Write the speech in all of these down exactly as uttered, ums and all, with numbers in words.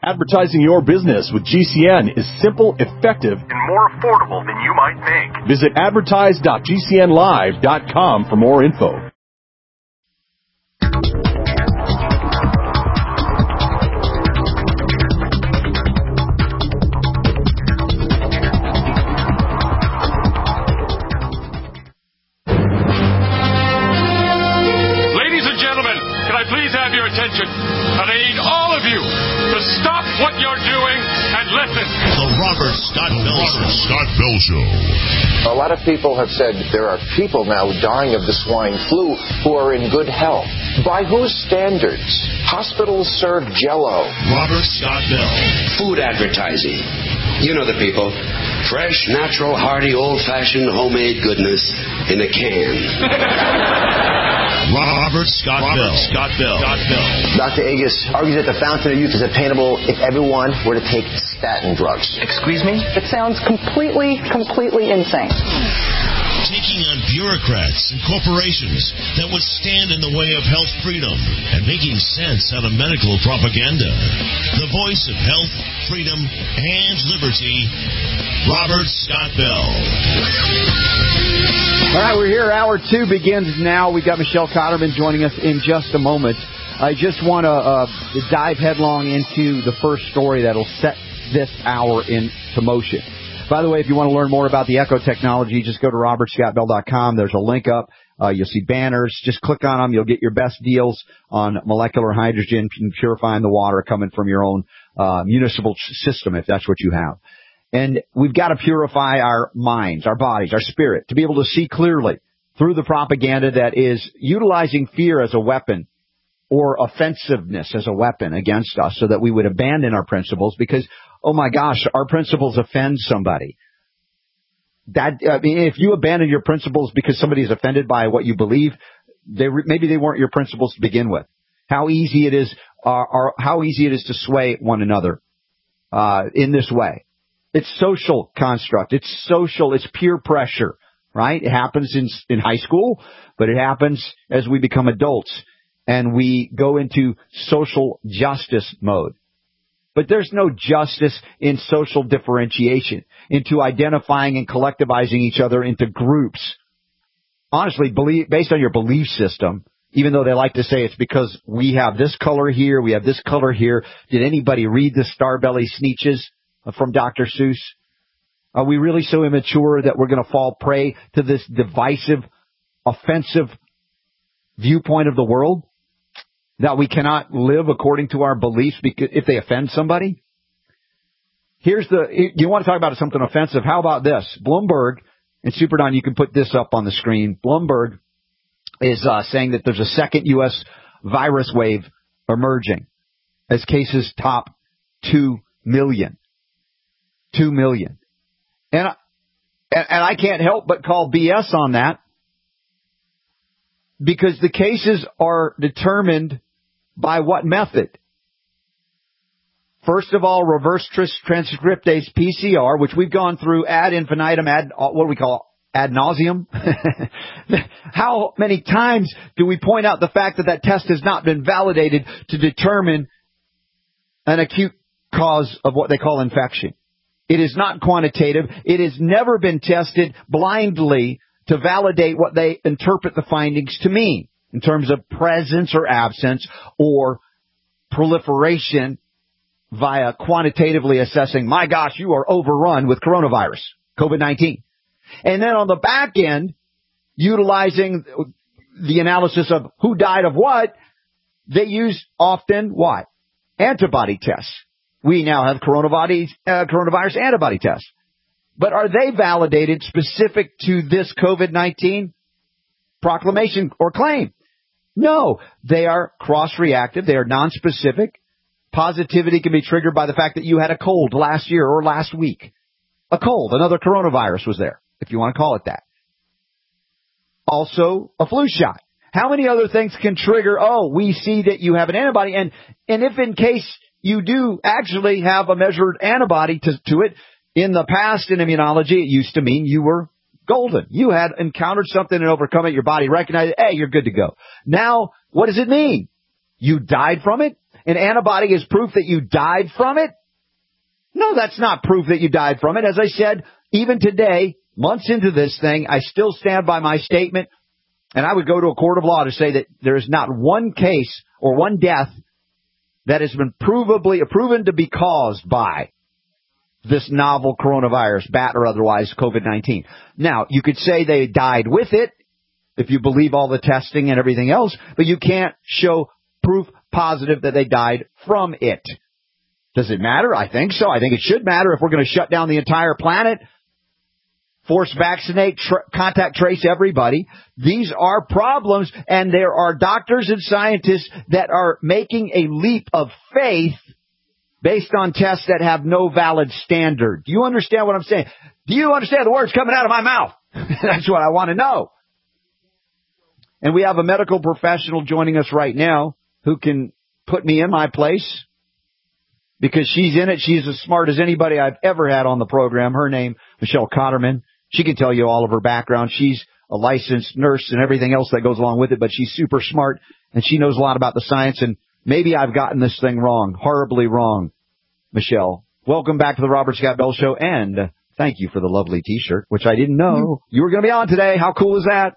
Advertising your business with G C N is simple, effective, and more affordable than you might think. Visit advertise dot g c n live dot com for more info. Ladies and gentlemen, can I please have your attention? And I need all of you to stop what you're doing and listen. The Robert Scott Bell Show. Scott Bell Show. A lot of people have said there are people now dying of the swine flu who are in good health. By whose standards? Hospitals serve Jell-O. Robert Scott Bell. Food advertising. You know the people. Fresh, natural, hearty, old-fashioned, homemade goodness in a can. Robert Scott Robert Bell. Scott Bell. Scott Bell. Doctor Agus argues that the fountain of youth is attainable if everyone were to take statin drugs. Excuse me? It sounds completely, completely insane. Taking on bureaucrats and corporations that would stand in the way of health freedom and making sense out of medical propaganda. The voice of health, freedom, and liberty, Robert Scott Bell. All right, we're here. Hour two begins now. We've got Michelle Cotterman joining us in just a moment. I just want to uh, dive headlong into the first story that'll set this hour into motion. By the way, if you want to learn more about the Echo technology, just go to robert scott bell dot com. There's a link up. Uh, you'll see banners. Just click on them. You'll get your best deals on molecular hydrogen and purifying the water coming from your own uh, municipal system, if that's what you have. And we've got to purify our minds, our bodies, our spirit, to be able to see clearly through the propaganda that is utilizing fear as a weapon or offensiveness as a weapon against us so that we would abandon our principles because, oh my gosh, our principles offend somebody. That, I mean, if you abandon your principles because somebody is offended by what you believe, they maybe they weren't your principles to begin with. How easy it is, uh, or how easy it is to sway one another uh, in this way. It's social construct. It's social. It's peer pressure, right? It happens in in high school, but it happens as we become adults and we go into social justice mode. But there's no justice in social differentiation, into identifying and collectivizing each other into groups. Honestly, believe, based on your belief system, even though they like to say it's because we have this color here, we have this color here. Did anybody read the Starbelly Sneetches from Doctor Seuss? Are we really so immature that we're going to fall prey to this divisive, offensive viewpoint of the world? That we cannot live according to our beliefs because if they offend somebody? Here's the, you want to talk about something offensive? How about this? Bloomberg, and Super Don, you can put this up on the screen. Bloomberg is uh, saying that there's a second U S virus wave emerging as cases top two million. Two million. And, and, and I can't help but call B S on that because the cases are determined by what method? First of all, reverse transcriptase P C R, which we've gone through ad infinitum, ad, what do we call it? Ad nauseum. How many times do we point out the fact that that test has not been validated to determine an acute cause of what they call infection? It is not quantitative. It has never been tested blindly to validate what they interpret the findings to mean in terms of presence or absence or proliferation via quantitatively assessing, my gosh, you are overrun with coronavirus, COVID nineteen. And then on the back end, utilizing the analysis of who died of what, they use often what? Antibody tests. We now have coronavirus, uh, coronavirus antibody tests. But are they validated specific to this COVID nineteen proclamation or claim? No, they are cross-reactive. They are nonspecific. Positivity can be triggered by the fact that you had a cold last year or last week. A cold, another coronavirus was there, if you want to call it that. Also, a flu shot. How many other things can trigger, oh, we see that you have an antibody, and, and if in case you do actually have a measured antibody to, to it, in the past in immunology, it used to mean you were golden. You had encountered something and overcome it. Your body recognized it. Hey, you're good to go. Now, what does it mean? You died from it? an antibody is proof that you died from it? No, that's not proof that you died from it. As I said, even today, months into this thing, I still stand by my statement, and I would go to a court of law to say that there is not one case or one death that has been provably proven to be caused by this novel coronavirus, bat or otherwise, COVID nineteen. Now, you could say they died with it, if you believe all the testing and everything else, but you can't show proof positive that they died from it. Does it matter? I think so. I think it should matter if we're going to shut down the entire planet, force vaccinate, tra- contact trace everybody. These are problems, and there are doctors and scientists that are making a leap of faith based on tests that have no valid standard. Do you understand what I'm saying? Do you understand the words coming out of my mouth? That's what I want to know. And we have a medical professional joining us right now who can put me in my place because she's in it. She's as smart as anybody I've ever had on the program. Her name, Michelle Cotterman. She can tell you all of her background. She's a licensed nurse and everything else that goes along with it, but she's super smart, and she knows a lot about the science, and maybe I've gotten this thing wrong, horribly wrong. Michelle, welcome back to the Robert Scott Bell Show, and thank you for the lovely T-shirt, which I didn't know you were going to be on today. How cool is that?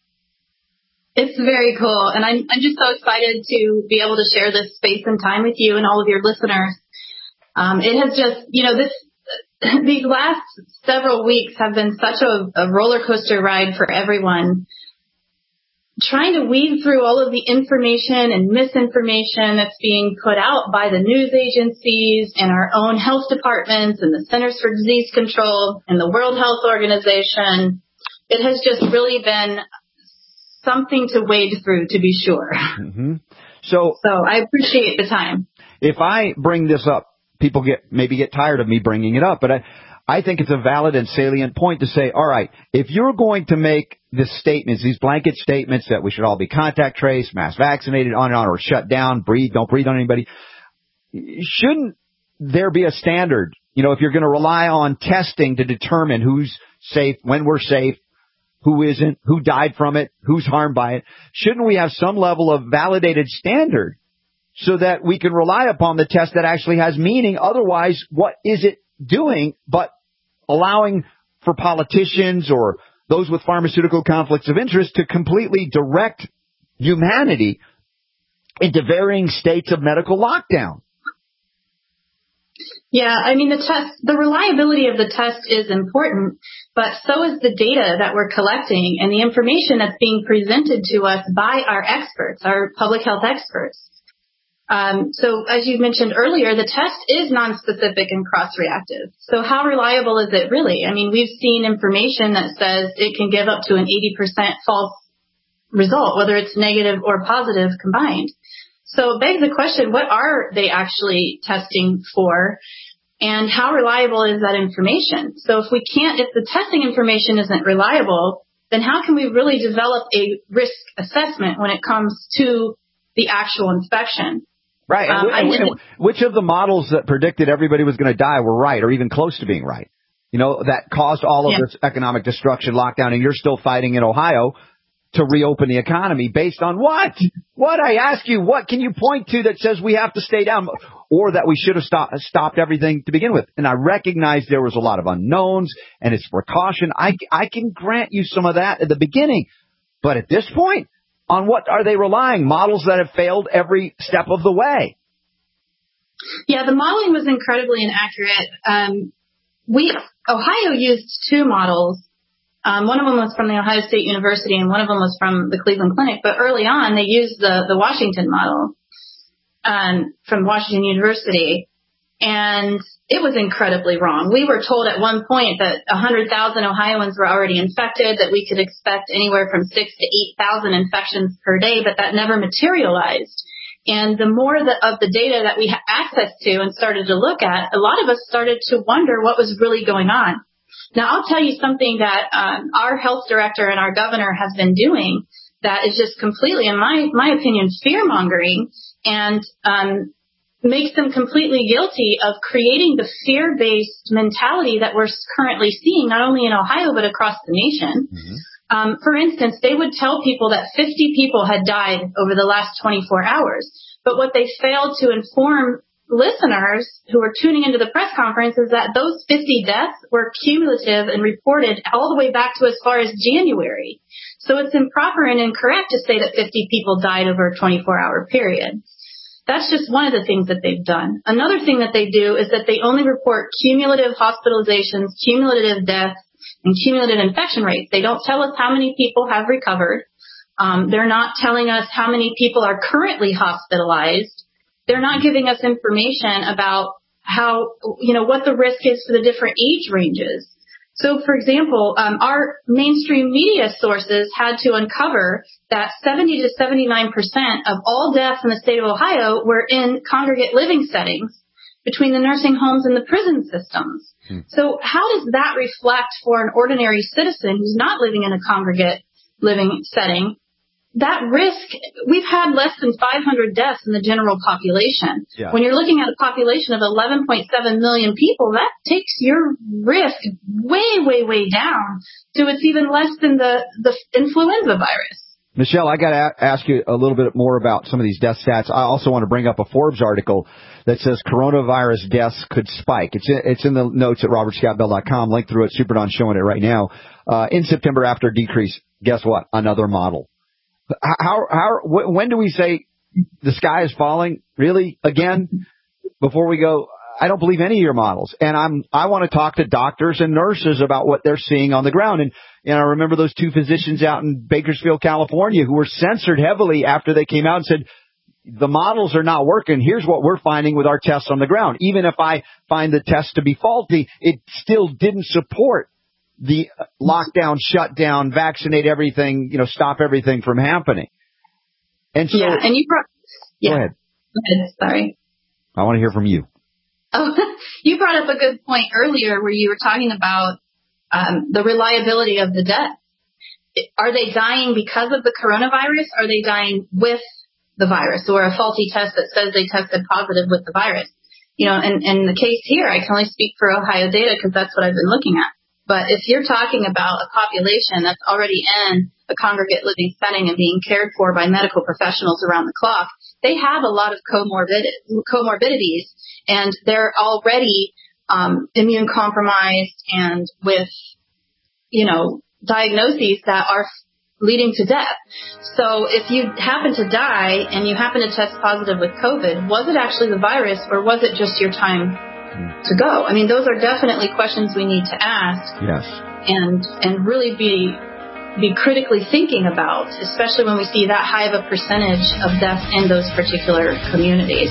It's very cool, and I'm, I'm just so excited to be able to share this space and time with you and all of your listeners. Um, it has just, you know, this these last several weeks have been such a, a roller coaster ride for everyone. Trying to weed through all of the information and misinformation that's being put out by the news agencies and our own health departments and the Centers for Disease Control and the World Health Organization. It has just really been something to wade through, to be sure. Mm-hmm. So, so I appreciate the time. If I bring this up, people get maybe get tired of me bringing it up, but I, I think it's a valid and salient point to say, all right, if you're going to make this statements, these blanket statements that we should all be contact traced, mass vaccinated, on and on, or shut down, breathe, don't breathe on anybody, shouldn't there be a standard? You know, if you're going to rely on testing to determine who's safe, when we're safe, who isn't, who died from it, who's harmed by it, shouldn't we have some level of validated standard so that we can rely upon the test that actually has meaning? Otherwise, what is it doing but allowing for politicians or those with pharmaceutical conflicts of interest to completely direct humanity into varying states of medical lockdown? Yeah, I mean, the test, the reliability of the test is important, but so is the data that we're collecting and the information that's being presented to us by our experts, our public health experts. Um, so as you mentioned earlier, the test is nonspecific and cross-reactive. So how reliable is it really? I mean, we've seen information that says it can give up to an eighty percent false result, whether it's negative or positive combined. So it begs the question, what are they actually testing for? And how reliable is that information? So if we can't, if the testing information isn't reliable, then how can we really develop a risk assessment when it comes to the actual infection? Right. Um, and, and, and which of the models that predicted everybody was going to die were right or even close to being right? You know, that caused all of yeah. this economic destruction, lockdown, and you're still fighting in Ohio to reopen the economy based on what? What, I ask you, what can you point to that says we have to stay down or that we should have stop, stopped everything to begin with? And I recognize there was a lot of unknowns and it's precaution. I, I can grant you some of that at the beginning. But at this point, on what are they relying? Models that have failed every step of the way. Yeah, the modeling was incredibly inaccurate. Um, we Ohio used two models. Um, one of them was from the Ohio State University and one of them was from the Cleveland Clinic. But early on, they used the, the Washington model um, from Washington University. And it was incredibly wrong. We were told at one point that one hundred thousand Ohioans were already infected, that we could expect anywhere from six to eight thousand infections per day, but that never materialized. And the more the, of the data that we had access to and started to look at, a lot of us started to wonder what was really going on. Now, I'll tell you something that um, our health director and our governor has been doing that is just completely, in my, my opinion, fear-mongering and um, makes them completely guilty of creating the fear-based mentality that we're currently seeing, not only in Ohio, but across the nation. Mm-hmm. Um, for instance, they would tell people that fifty people had died over the last twenty-four hours. But what they failed to inform listeners who were tuning into the press conference is that those fifty deaths were cumulative and reported all the way back to as far as January. So it's improper and incorrect to say that fifty people died over a twenty-four hour period. That's just one of the things that they've done. Another thing that they do is that they only report cumulative hospitalizations, cumulative deaths, and cumulative infection rates. They don't tell us how many people have recovered. Um, they're not telling us how many people are currently hospitalized. They're not giving us information about how, you know, what the risk is for the different age ranges. So, for example, um, our mainstream media sources had to uncover that seventy to seventy-nine percent of all deaths in the state of Ohio were in congregate living settings between the nursing homes and the prison systems. Hmm. So how does that reflect for an ordinary citizen who's not living in a congregate living setting? That risk, we've had less than five hundred deaths in the general population. Yeah. When you're looking at a population of eleven point seven million people, that takes your risk way, way, way down to it's even less than the, the influenza virus. Michelle, I got to ask you a little bit more about some of these death stats. I also want to bring up a Forbes article that says coronavirus deaths could spike. It's in, it's in the notes at robert scott bell dot com. Link through it. Superdon's showing it right now. Uh, in September after decrease, guess what? Another model. How, how, when do we say the sky is falling? Really? Again? Before we go, I don't believe any of your models. And I'm, I want to talk to doctors and nurses about what they're seeing on the ground. And, and I remember those two physicians out in Bakersfield, California, who were censored heavily after they came out and said, the models are not working. Here's what we're finding with our tests on the ground. Even if I find the test to be faulty, it still didn't support the lockdown, shutdown, vaccinate everything, you know, stop everything from happening. And so, yeah, and you brought, yeah, go ahead. Go ahead. Sorry. I want to hear from you. Oh, you brought up a good point earlier where you were talking about um, the reliability of the death. Are they dying because of the coronavirus? Or are they dying with the virus or a faulty test that says they tested positive with the virus? You know, and in the case here, I can only speak for Ohio data because that's what I've been looking at. But if you're talking about a population that's already in a congregate living setting and being cared for by medical professionals around the clock, they have a lot of comorbid, comorbidities, and they're already um, immune compromised and with, you know, diagnoses that are leading to death. So if you happen to die and you happen to test positive with COVID, was it actually the virus or was it just your time to go? I mean, those are definitely questions we need to ask. Yes. And and really be be critically thinking about, especially when we see that high of a percentage of deaths in those particular communities.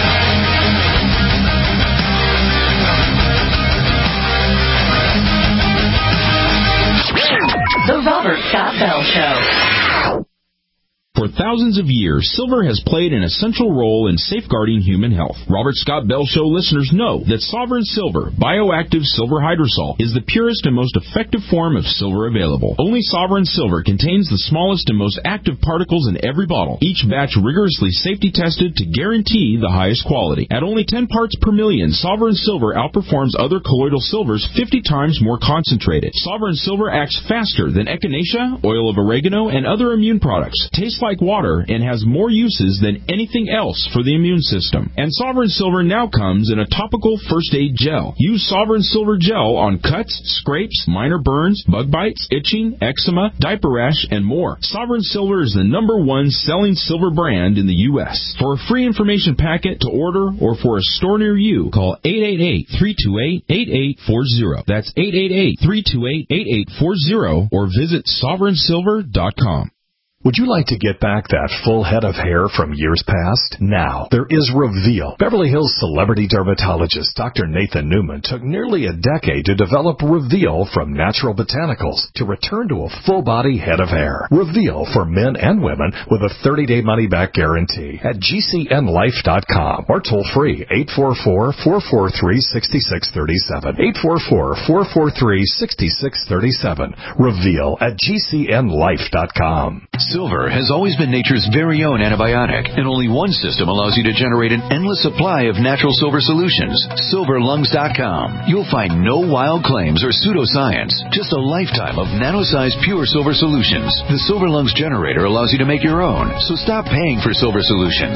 The Robert Scott Bell Show. For thousands of years, silver has played an essential role in safeguarding human health. Robert Scott Bell Show listeners know that Sovereign Silver, bioactive silver hydrosol, is the purest and most effective form of silver available. Only Sovereign Silver contains the smallest and most active particles in every bottle, each batch rigorously safety tested to guarantee the highest quality. At only ten parts per million, Sovereign Silver outperforms other colloidal silvers fifty times more concentrated. Sovereign Silver acts faster than echinacea, oil of oregano, and other immune products. Tastes like water and has more uses than anything else for the immune system. And Sovereign Silver now comes in a topical first aid gel. Use Sovereign Silver gel on cuts, scrapes, minor burns, bug bites, itching, eczema, diaper rash, and more. Sovereign Silver is the number one selling silver brand in the U S For a free information packet to order or for a store near you, call eight eight eight, three two eight, eight eight four zero. That's eight eight eight, three two eight, eight eight four zero or visit sovereign silver dot com. Would you like to get back that full head of hair from years past? Now, there is Reveal. Beverly Hills celebrity dermatologist Doctor Nathan Newman took nearly a decade to develop Reveal from natural botanicals to return to a full-body head of hair. Reveal for men and women with a thirty-day money-back guarantee at G C N life dot com or toll-free eight four four, four four three, six six three seven. eight four four, four four three, six six three seven. Reveal at G C N life dot com. Silver has always been nature's very own antibiotic, and only one system allows you to generate an endless supply of natural silver solutions. silver lungs dot com. You'll find no wild claims or pseudoscience, just a lifetime of nano-sized pure silver solutions. The Silver Lungs generator allows you to make your own, so stop paying for silver solutions. The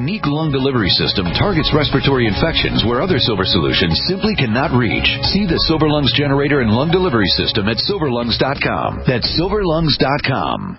unique lung delivery system targets respiratory infections where other Silver solutions simply cannot reach. See the Silver Lungs generator and lung delivery system at silver lungs dot com. That's silver lungs dot com.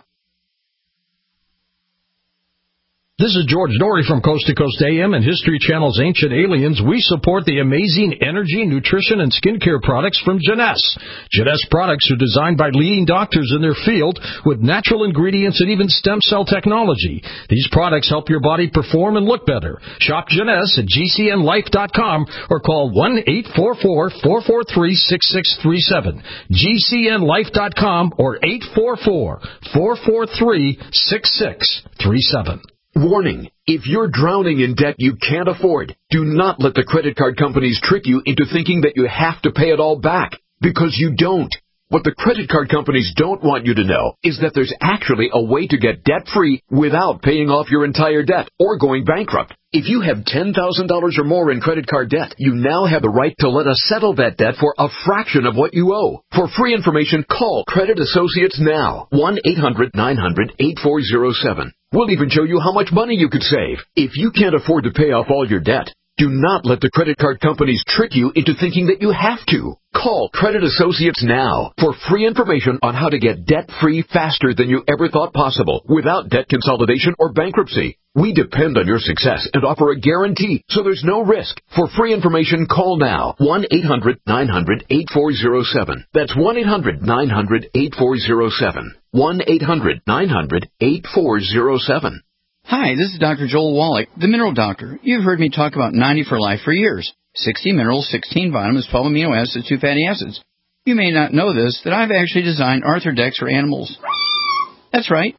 This is George Dory from Coast to Coast A M and History Channel's Ancient Aliens. We support the amazing energy, nutrition, and skincare products from Jeunesse. Jeunesse products are designed by leading doctors in their field with natural ingredients and even stem cell technology. These products help your body perform and look better. Shop Jeunesse at G C N life dot com or call one eight four four, four four three, six six three seven. G C N life dot com or eight four four, four four three, six six three seven. Warning, if you're drowning in debt you can't afford, do not let the credit card companies trick you into thinking that you have to pay it all back, because you don't. What the credit card companies don't want you to know is that there's actually a way to get debt-free without paying off your entire debt or going bankrupt. If you have ten thousand dollars or more in credit card debt, you now have the right to let us settle that debt for a fraction of what you owe. For free information, call Credit Associates now, one eight hundred, nine hundred, eight four zero seven. We'll even show you how much money you could save. If you can't afford to pay off all your debt, do not let the credit card companies trick you into thinking that you have to. Call Credit Associates now for free information on how to get debt-free faster than you ever thought possible without debt consolidation or bankruptcy. We depend on your success and offer a guarantee, so there's no risk. For free information, call now, one eight hundred, nine hundred, eight four zero seven. That's one eight hundred, nine hundred, eight four zero seven. one eight hundred, nine hundred, eight four zero seven. Hi, this is Doctor Joel Wallach, the Mineral Doctor. You've heard me talk about ninety for Life for years. sixty minerals, sixteen vitamins, twelve amino acids, two fatty acids. You may not know this, that I've actually designed Arthrodex for animals. That's right.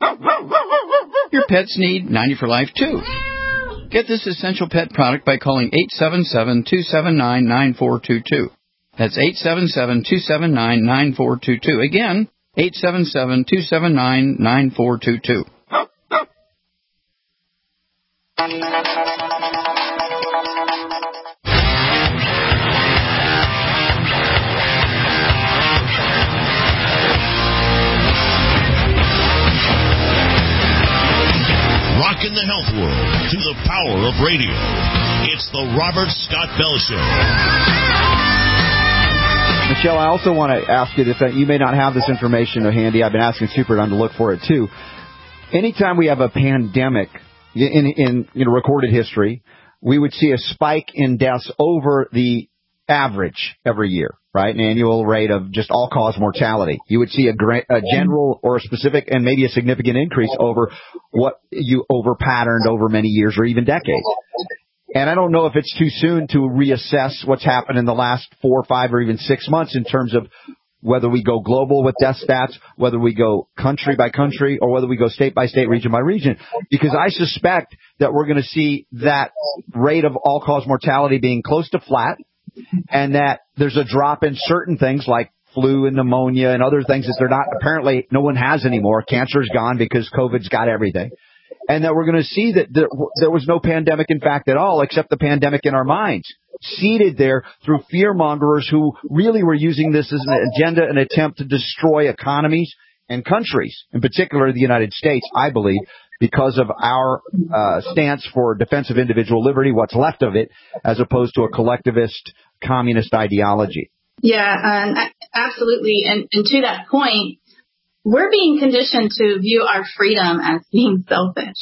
Your pets need ninety for Life, too. Get this essential pet product by calling eight seven seven, two seven nine, nine four two two. That's eight seven seven, two seven nine, nine four two two. Again, eight seven seven, two seven nine, nine four two two. Rocking the health world through the power of radio. It's the Robert Scott Bell Show. Michelle, I also want to ask you this. You may not have this information handy. I've been asking Superdome to look for it, too. Anytime we have a pandemic in, in you know, recorded history, we would see a spike in deaths over the average every year, right? An annual rate of just all-cause mortality. You would see a, a general or a specific and maybe a significant increase over what you over-patterned over many years or even decades. And I don't know if it's too soon to reassess what's happened in the last four, five, or even six months in terms of whether we go global with death stats, whether we go country by country, or whether we go state by state, region by region. Because I suspect that we're going to see that rate of all-cause mortality being close to flat, and that there's a drop in certain things like flu and pneumonia and other things that they're not, apparently no one has anymore. Cancer's gone because COVID's got everything. And that we're going to see that there, there was no pandemic, in fact, at all, except the pandemic in our minds, seeded there through fear-mongers who really were using this as an agenda, an attempt to destroy economies and countries, in particular the United States, I believe, because of our uh, stance for defense of individual liberty, what's left of it, as opposed to a collectivist communist ideology. Yeah, um, absolutely. And, and to that point, we're being conditioned to view our freedom as being selfish.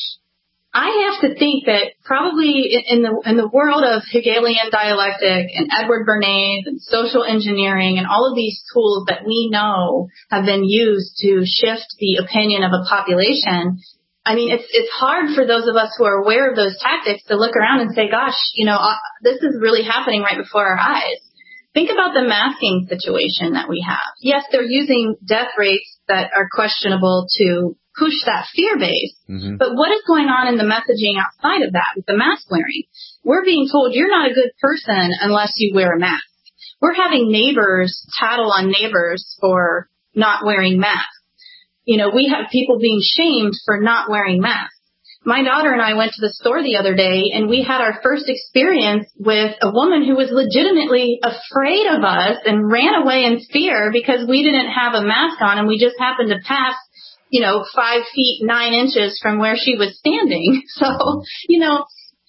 I have to think that probably in the in the world of Hegelian dialectic and Edward Bernays and social engineering and all of these tools that we know have been used to shift the opinion of a population, I mean, it's it's hard for those of us who are aware of those tactics to look around and say, gosh, you know, uh, this is really happening right before our eyes. Think about the masking situation that we have. Yes, they're using death rates that are questionable to push that fear base. Mm-hmm. But what is going on in the messaging outside of that with the mask wearing? We're being told you're not a good person unless you wear a mask. We're having neighbors tattle on neighbors for not wearing masks. You know, we have people being shamed for not wearing masks. My daughter and I went to the store the other day, and we had our first experience with a woman who was legitimately afraid of us and ran away in fear because we didn't have a mask on, and we just happened to pass, you know, five feet, nine inches from where she was standing. So, you know,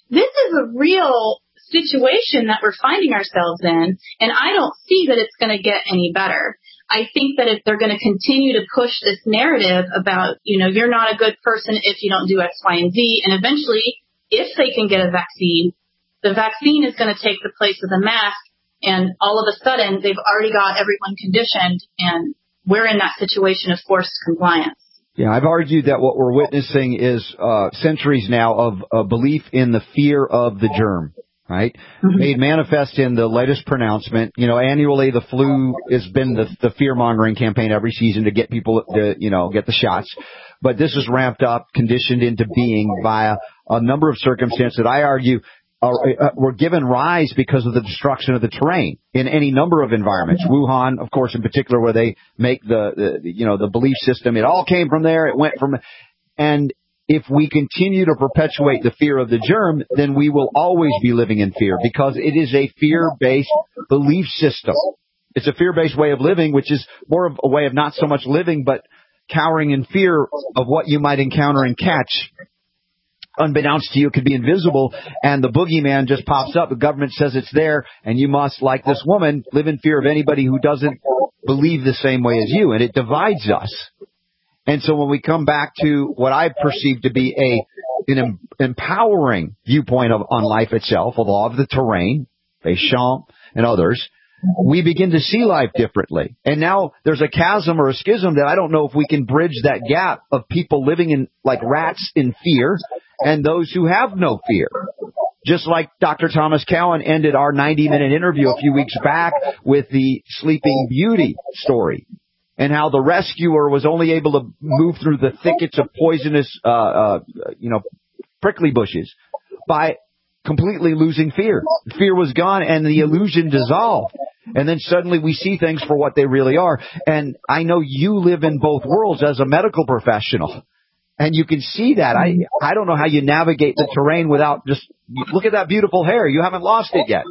this is a real situation that we're finding ourselves in, and I don't see that it's going to get any better. I think that if they're going to continue to push this narrative about, you know, you're not a good person if you don't do X, Y, and Z, and eventually, if they can get a vaccine, the vaccine is going to take the place of the mask, and all of a sudden, they've already got everyone conditioned, and we're in that situation of forced compliance. Yeah, I've argued that what we're witnessing is uh, centuries now of a belief in the fear of the germ. Right? Mm-hmm. Made manifest in the latest pronouncement. You know, annually the flu has been the, the fear-mongering campaign every season to get people to, you know, get the shots. But this is ramped up, conditioned into being via a number of circumstances that I argue are, uh, were given rise because of the destruction of the terrain in any number of environments. Wuhan, of course, in particular, where they make the, the you know, the belief system. It all came from there. It went from, and if we continue to perpetuate the fear of the germ, then we will always be living in fear because it is a fear-based belief system. It's a fear-based way of living, which is more of a way of not so much living, but cowering in fear of what you might encounter and catch. Unbeknownst to you, it could be invisible, and the boogeyman just pops up. The government says it's there, and you must, like this woman, live in fear of anybody who doesn't believe the same way as you, and it divides us. And so when we come back to what I perceive to be a an em- empowering viewpoint of, on life itself, the law of the terrain, Béchamp and others, we begin to see life differently. And now there's a chasm or a schism that I don't know if we can bridge that gap of people living in like rats in fear and those who have no fear. Just like Doctor Thomas Cowan ended our ninety-minute interview a few weeks back with the Sleeping Beauty story. And how the rescuer was only able to move through the thickets of poisonous, uh, uh, you know, prickly bushes by completely losing fear. Fear was gone and the illusion dissolved. And then suddenly we see things for what they really are. And I know you live in both worlds as a medical professional. And you can see that. I, I don't know how you navigate the terrain without just, look at that beautiful hair. You haven't lost it yet.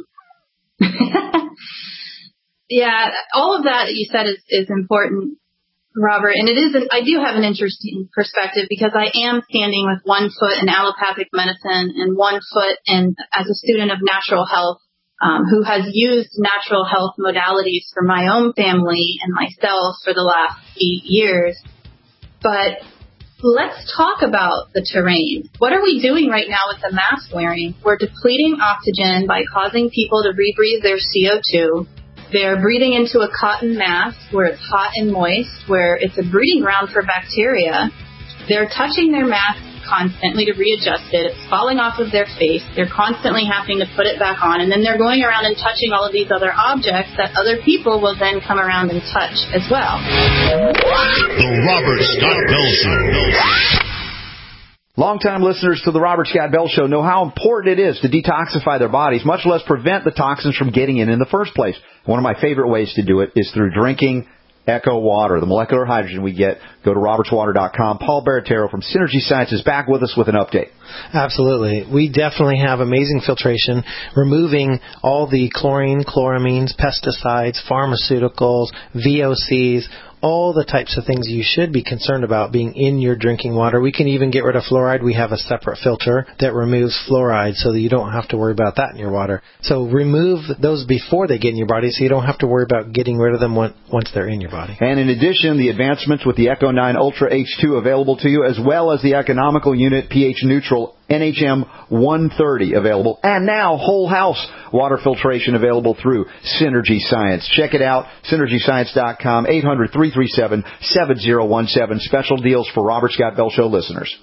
Yeah, all of that that you said is, is important, Robert. And it is, an, I do have an interesting perspective because I am standing with one foot in allopathic medicine and one foot in as a student of natural health, um, who has used natural health modalities for my own family and myself for the last eight years. But let's talk about the terrain. What are we doing right now with the mask wearing? We're depleting oxygen by causing people to rebreathe their C O two. They're breathing into a cotton mask where it's hot and moist, where it's a breeding ground for bacteria. They're touching their mask constantly to readjust it. It's falling off of their face. They're constantly having to put it back on. And then they're going around and touching all of these other objects that other people will then come around and touch as well. The Robert Scott Bell Show. Longtime listeners to the Robert Scott Bell Show know how important it is to detoxify their bodies, much less prevent the toxins from getting in in the first place. One of my favorite ways to do it is through drinking Echo Water, the molecular hydrogen we get. Go to roberts water dot com. Paul Baratero from Synergy Science is back with us with an update. Absolutely. We definitely have amazing filtration, removing all the chlorine, chloramines, pesticides, pharmaceuticals, V O Cs, all the types of things you should be concerned about being in your drinking water. We can even get rid of fluoride. We have a separate filter that removes fluoride so that you don't have to worry about that in your water. So remove those before they get in your body so you don't have to worry about getting rid of them once they're in your body. And in addition, the advancements with the Echo nine Ultra H two available to you, as well as the economical unit pH neutral N H M one thirty available, and now whole house water filtration available through Synergy Science. Check it out, synergy science dot com, eight hundred, three three seven, seven zero one seven. Special deals for Robert Scott Bell Show listeners.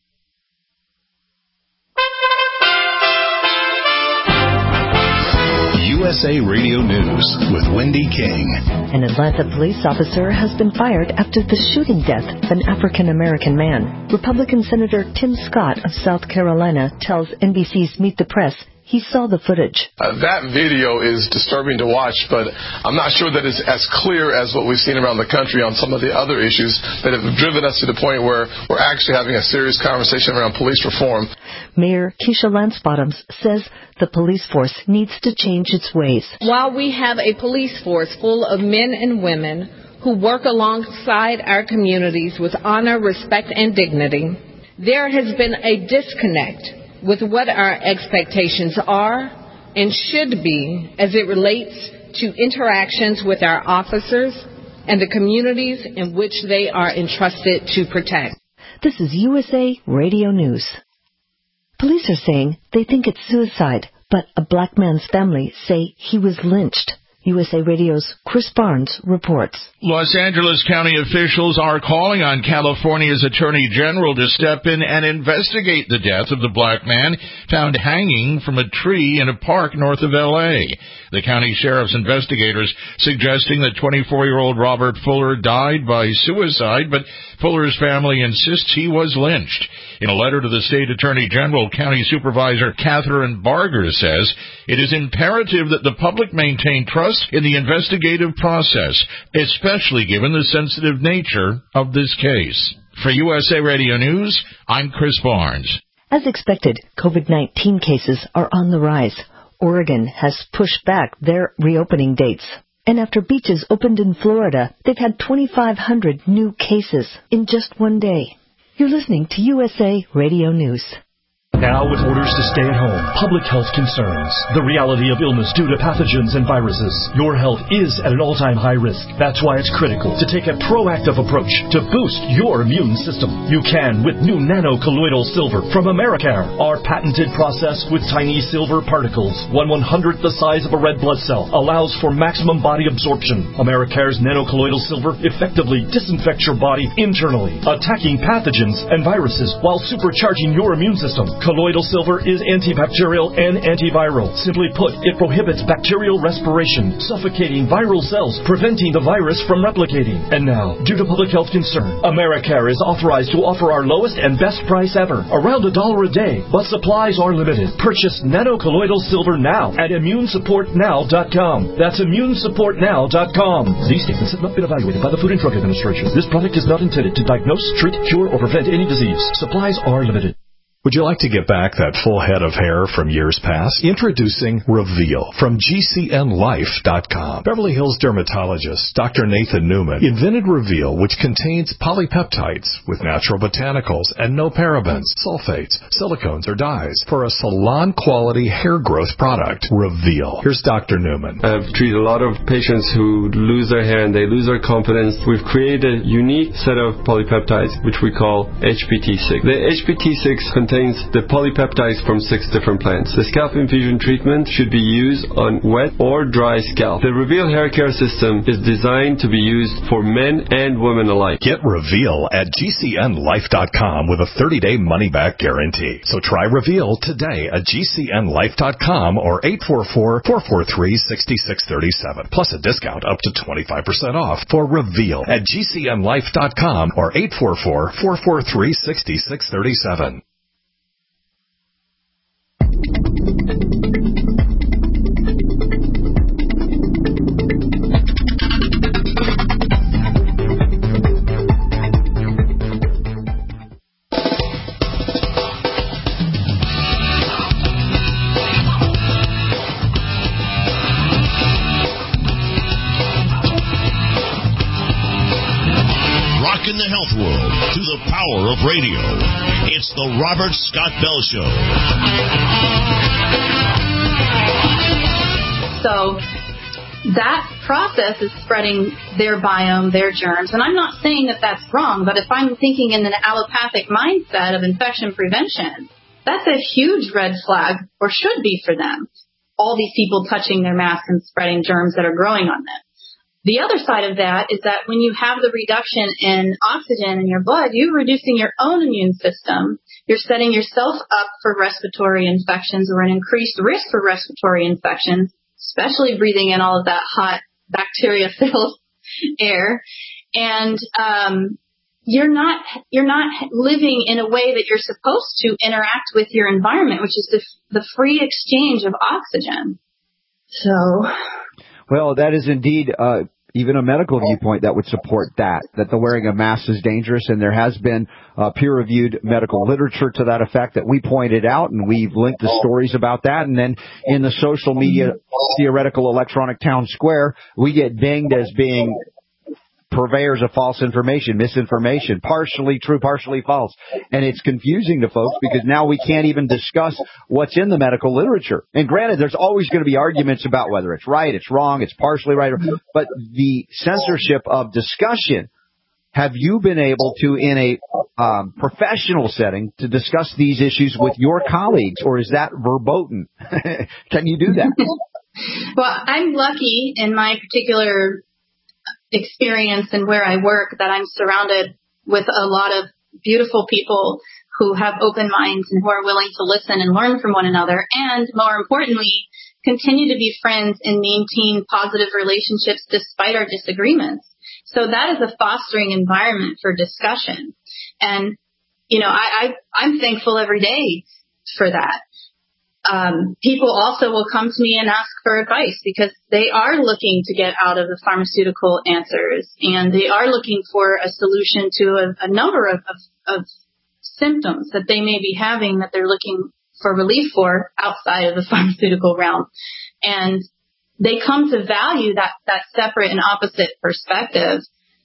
U S A Radio News with Wendy King. An Atlanta police officer has been fired after the shooting death of an African-American man. Republican Senator Tim Scott of South Carolina tells N B C's Meet the Press he saw the footage. Uh, that video is disturbing to watch, but I'm not sure that it's as clear as what we've seen around the country on some of the other issues that have driven us to the point where we're actually having a serious conversation around police reform. Mayor Keisha Lance Bottoms says the police force needs to change its ways. While we have a police force full of men and women who work alongside our communities with honor, respect, and dignity, there has been a disconnect with what our expectations are and should be as it relates to interactions with our officers and the communities in which they are entrusted to protect. This is U S A Radio News. Police are saying they think it's suicide, but a black man's family say he was lynched. U S A Radio's Chris Barnes reports. Los Angeles County officials are calling on California's Attorney General to step in and investigate the death of the black man found hanging from a tree in a park north of L A. The county sheriff's investigators suggesting that twenty-four-year-old Robert Fuller died by suicide, but Fuller's family insists he was lynched. In a letter to the state attorney general, County Supervisor Catherine Barger says it is imperative that the public maintain trust in the investigative process, especially given the sensitive nature of this case. For U S A Radio News, I'm Chris Barnes. As expected, COVID nineteen cases are on the rise. Oregon has pushed back their reopening dates. And after beaches opened in Florida, they've had twenty-five hundred new cases in just one day. You're listening to U S A Radio News. Now with orders to stay at home, public health concerns, the reality of illness due to pathogens and viruses, your health is at an all-time high risk. That's why it's critical to take a proactive approach to boost your immune system. You can with new nano-colloidal silver from Americare. Our patented process with tiny silver particles, one one-hundredth the size of a red blood cell, allows for maximum body absorption. Americare's nano-colloidal silver effectively disinfects your body internally, attacking pathogens and viruses while supercharging your immune system. Colloidal silver is antibacterial and antiviral. Simply put, it prohibits bacterial respiration, suffocating viral cells, preventing the virus from replicating. And now, due to public health concern, Americare is authorized to offer our lowest and best price ever, around a dollar a day, but supplies are limited. Purchase nano-colloidal silver now at immune support now dot com. That's immune support now dot com. These statements have not been evaluated by the Food and Drug Administration. This product is not intended to diagnose, treat, cure, or prevent any disease. Supplies are limited. Would you like to get back that full head of hair from years past? Introducing Reveal from G C N life dot com. Beverly Hills dermatologist Doctor Nathan Newman invented Reveal, which contains polypeptides with natural botanicals and no parabens, sulfates, silicones, or dyes for a salon-quality hair growth product. Reveal. Here's Doctor Newman. I've treated a lot of patients who lose their hair and they lose their confidence. We've created a unique set of polypeptides, which we call H P T six. The H P T six contains the polypeptides from six different plants. The scalp infusion treatment should be used on wet or dry scalp. The Reveal hair care system is designed to be used for men and women alike. Get Reveal at G C N life dot com with a thirty-day money-back guarantee. So try Reveal today at G C N life dot com or eight four four, four four three, six six three seven. Plus a discount up to twenty-five percent off for Reveal at G C N life dot com or eight four four, four four three, six six three seven. Rockin' the health world through the power of radio. It's the Robert Scott Bell Show. So that process is spreading their biome, their germs. And I'm not saying that that's wrong, but if I'm thinking in an allopathic mindset of infection prevention, that's a huge red flag, or should be for them. All these people touching their masks and spreading germs that are growing on them. The other side of that is that when you have the reduction in oxygen in your blood, you're reducing your own immune system. You're setting yourself up for respiratory infections or an increased risk for respiratory infections, especially breathing in all of that hot bacteria-filled air. And um, you're not you're not living in a way that you're supposed to interact with your environment, which is the, the free exchange of oxygen. So, well, that is indeed uh, even a medical viewpoint that would support that, that the wearing of masks is dangerous, and there has been uh, peer-reviewed medical literature to that effect that we pointed out, and we've linked the stories about that. And then in the social media theoretical electronic town square, we get dinged as being purveyors of false information, misinformation, partially true, partially false. And it's confusing to folks because now we can't even discuss what's in the medical literature. And granted, there's always going to be arguments about whether it's right, it's wrong, it's partially right. But the censorship of discussion, have you been able to, in a um, professional setting, to discuss these issues with your colleagues, or is that verboten? Can you do that? Well, I'm lucky in my particular experience and where I work that I'm surrounded with a lot of beautiful people who have open minds and who are willing to listen and learn from one another, and more importantly, continue to be friends and maintain positive relationships despite our disagreements. So that is a fostering environment for discussion. And, you know, I, I, I'm thankful every day for that. Um, people also will come to me and ask for advice because they are looking to get out of the pharmaceutical answers, and they are looking for a solution to a, a number of, of, of symptoms that they may be having that they're looking for relief for outside of the pharmaceutical realm. And they come to value that, that separate and opposite perspective.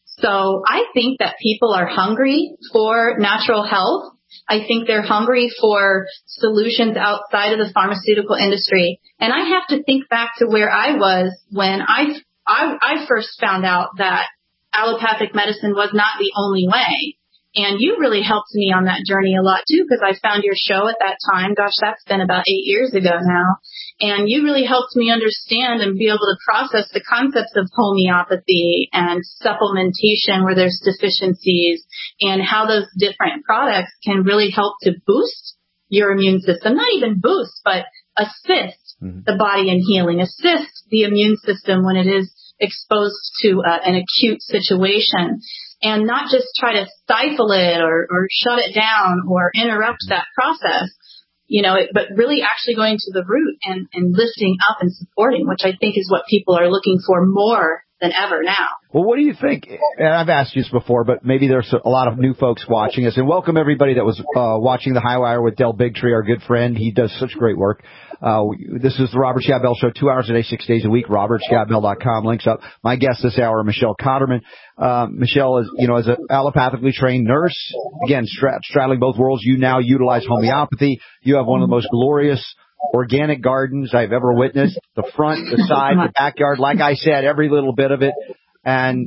So I think that people are hungry for natural health. I think they're hungry for solutions outside of the pharmaceutical industry. And I have to think back to where I was when I, I, I first found out that allopathic medicine was not the only way. And you really helped me on that journey a lot, too, because I found your show at that time. Gosh, that's been about eight years ago now. And you really helped me understand and be able to process the concepts of homeopathy and supplementation where there's deficiencies and how those different products can really help to boost your immune system. Not even boost, but assist mm-hmm. the body in healing, assist the immune system when it is exposed to uh, an acute situation. And not just try to stifle it or, or shut it down or interrupt that process, you know, it, but really actually going to the root and, and lifting up and supporting, which I think is what people are looking for more than ever now. Well, what do you think? And I've asked you this before, but maybe there's a lot of new folks watching us. And welcome everybody that was uh, watching the High Wire with Del Bigtree, our good friend. He does such great work. Uh, this is the Robert Scott Bell Show, two hours a day, six days a week. robert scott bell dot com links up. My guest this hour, Michelle Cotterman. Uh, Michelle is, you know, as an allopathically trained nurse, again, stra- straddling both worlds. You now utilize homeopathy. You have one of the most glorious organic gardens I've ever witnessed. The front, the side, the backyard, like I said, every little bit of it. And,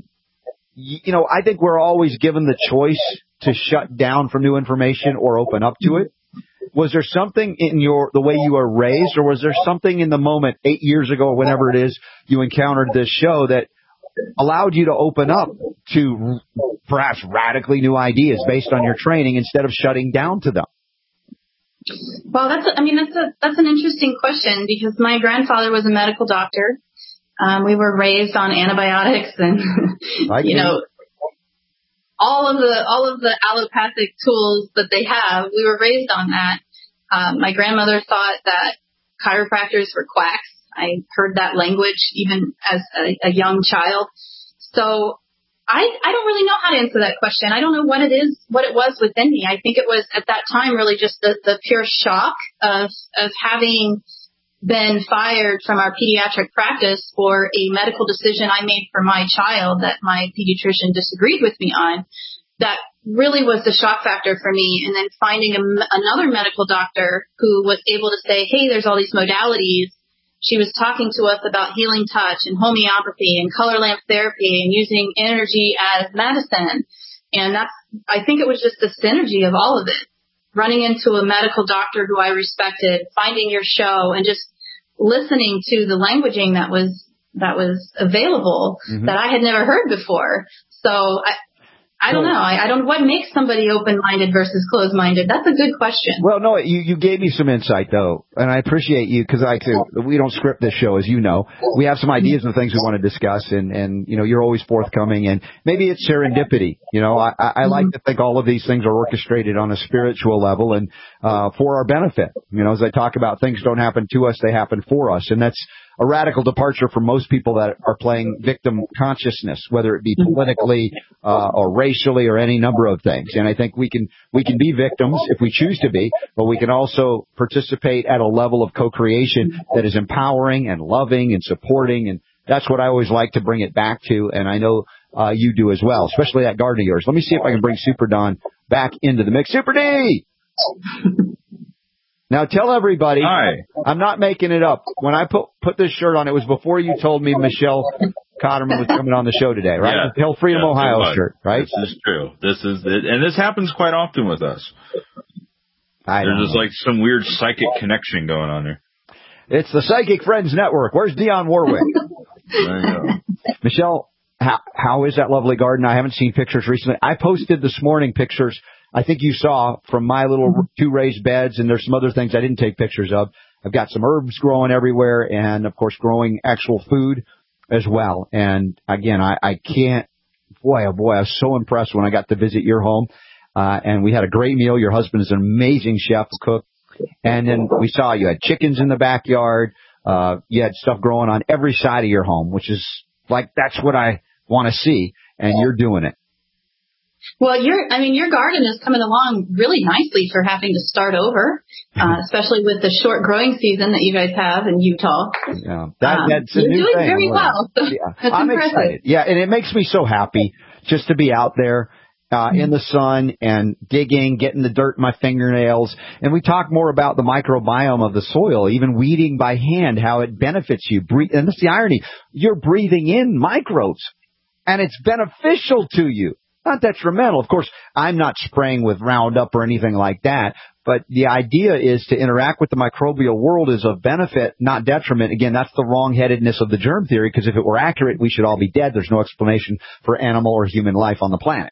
you know, I think we're always given the choice to shut down from new information or open up to it. Was there something in your the way you were raised, or was there something in the moment eight years ago or whenever it is you encountered this show that allowed you to open up to perhaps radically new ideas based on your training instead of shutting down to them? Well, that's a, I mean that's a that's an interesting question because my grandfather was a medical doctor. Um, we were raised on antibiotics and you know all of the all of the allopathic tools that they have. We were raised on that. Um, my grandmother thought that chiropractors were quacks. I heard that language even as a, a young child. So I, I don't really know how to answer that question. I don't know what it is, what it was within me. I think it was at that time really just the, the pure shock of, of having been fired from our pediatric practice for a medical decision I made for my child that my pediatrician disagreed with me on. That really was the shock factor for me. And then finding a, another medical doctor who was able to say, hey, there's all these modalities. She was talking to us about healing touch and homeopathy and color lamp therapy and using energy as medicine. And that's, I think it was just the synergy of all of it. Running into a medical doctor who I respected, finding your show and just listening to the languaging that was, that was available mm-hmm. that I had never heard before. So I, I don't know. I, I don't. What makes somebody open-minded versus closed-minded? That's a good question. Well, no, you, you gave me some insight, though, and I appreciate you because I we don't script this show, as you know. We have some ideas and things we want to discuss, and, and you know, you're always forthcoming, and maybe it's serendipity. You know, I, I, I like to think all of these things are orchestrated on a spiritual level and uh, for our benefit. You know, as I talk about, things don't happen to us; they happen for us, and that's a radical departure from most people that are playing victim consciousness, whether it be politically uh, or racially or any number of things. And I think we can we can be victims if we choose to be, but we can also participate at a level of co-creation that is empowering and loving and supporting and that's what I always like to bring it back to, and I know uh, you do as well, especially that garden of yours. Let me see if I can bring Super Don back into the mix. Super D! Now tell everybody, Hi. I'm not making it up. When I put put this shirt on, it was before you told me Michelle Cotterman was coming on the show today, right? Yeah. The Health Freedom yeah, Ohio shirt, right? This is true. This is it, and this happens quite often with us. I There's just know. like some weird psychic connection going on there. It's the Psychic Friends Network. Where's Dionne Warwick? There you go. Michelle, how, how is that lovely garden? I haven't seen pictures recently. I posted this morning pictures, I think you saw, from my little two raised beds, and there's some other things I didn't take pictures of. I've got some herbs growing everywhere, and, of course, growing actual food as well. And, again, I, I can't, boy, oh, boy, I was so impressed when I got to visit your home. Uh, and we had a great meal. Your husband is an amazing chef, cook. And then we saw you had chickens in the backyard. Uh, you had stuff growing on every side of your home, which is like, that's what I want to see. And you're doing it. Well, your, I mean, your garden is coming along really nicely for having to start over, uh, especially with the short growing season that you guys have in Utah. Yeah, that, um, that's a you're new doing thing. very well. Yeah. That's I'm impressive. excited. Yeah, and it makes me so happy just to be out there. Uh, in the sun and digging, getting the dirt in my fingernails. And we talk more about the microbiome of the soil, even weeding by hand, how it benefits you. Breathe, and that's the irony. You're breathing in microbes, and it's beneficial to you, not detrimental. Of course, I'm not spraying with Roundup or anything like that, but the idea is to interact with the microbial world is of benefit, not detriment. Again, that's the wrong-headedness of the germ theory, because if it were accurate, we should all be dead. There's no explanation for animal or human life on the planet.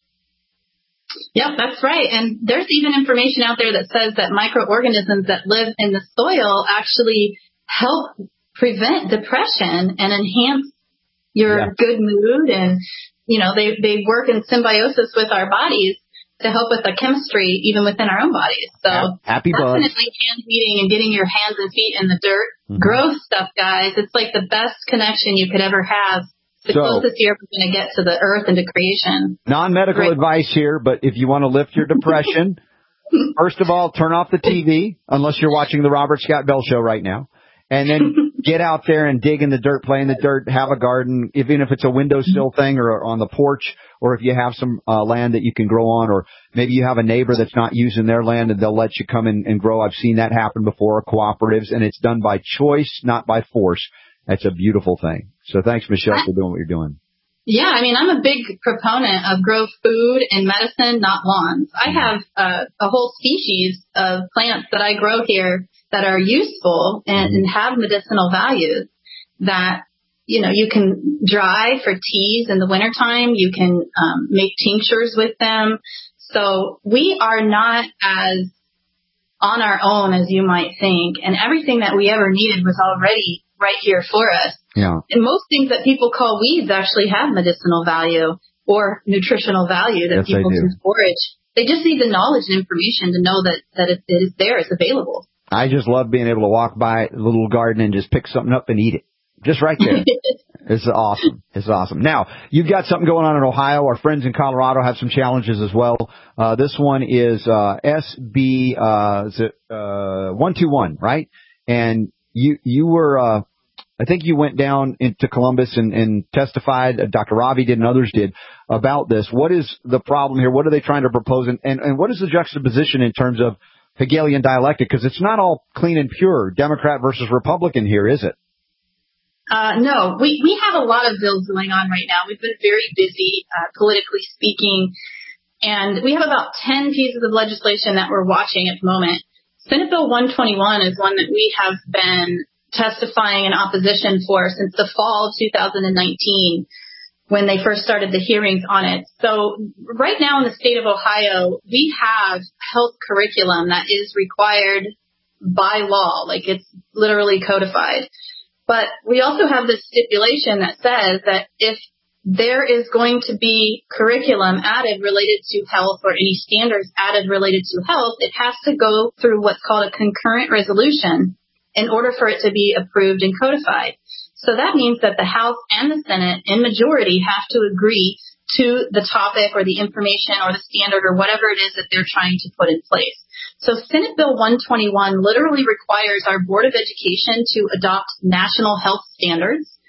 Yep, that's right. And there's even information out there that says that microorganisms that live in the soil actually help prevent depression and enhance your yeah. good mood. And, you know, they, they work in symbiosis with our bodies to help with the chemistry even within our own bodies. So Happy bugs. Definitely hand weeding and getting your hands and feet in the dirt. Mm-hmm. Grow stuff, guys. It's like the best connection you could ever have. The so, closest you're ever going to get to the earth and to creation. Non-medical Great. advice here, but if you want to lift your depression, first of all, turn off the T V, unless you're watching the Robert Scott Bell Show right now, and then get out there and dig in the dirt, play in the dirt, have a garden, even if it's a windowsill thing or on the porch, or if you have some uh, land that you can grow on, or maybe you have a neighbor that's not using their land and they'll let you come in and grow. I've seen that happen before, cooperatives, and it's done by choice, not by force. That's a beautiful thing. So thanks, Michelle, for doing what you're doing. Yeah, I mean, I'm a big proponent of grow food and medicine, not lawns. I have uh, a whole species of plants that I grow here that are useful and, and have medicinal values that, you know, you can dry for teas in the wintertime. You can um, make tinctures with them. So we are not as on our own as you might think. And everything that we ever needed was already right here for us. Yeah. And most things that people call weeds actually have medicinal value or nutritional value that yes, people they can forage. They just need the knowledge and information to know that, that it is there, it's available. I just love being able to walk by a little garden and just pick something up and eat it. Just right there. It's awesome. It's awesome. Now, you've got something going on in Ohio. Our friends in Colorado have some challenges as well. Uh, this one is uh, S B uh, uh, one two one, right? And you you were... Uh, I think you went down into Columbus and, and testified, uh, Doctor Ravi did and others did, about this. What is the problem here? What are they trying to propose? And, and, and what is the juxtaposition in terms of Hegelian dialectic? Because it's not all clean and pure, Democrat versus Republican here, is it? Uh, no, we, we have a lot of bills going on right now. We've been very busy, uh, politically speaking, and we have about ten pieces of legislation that we're watching at the moment. Senate Bill one twenty-one is one that we have been testifying in opposition for since the fall of two thousand nineteen when they first started the hearings on it. So right now in the state of Ohio, we have health curriculum that is required by law, like it's literally codified. But we also have this stipulation that says that if there is going to be curriculum added related to health or any standards added related to health, it has to go through what's called a concurrent resolution in order for it to be approved and codified. So that means that the House and the Senate in majority have to agree to the topic or the information or the standard or whatever it is that they're trying to put in place. So Senate Bill one twenty-one literally requires our Board of Education to adopt national health standards.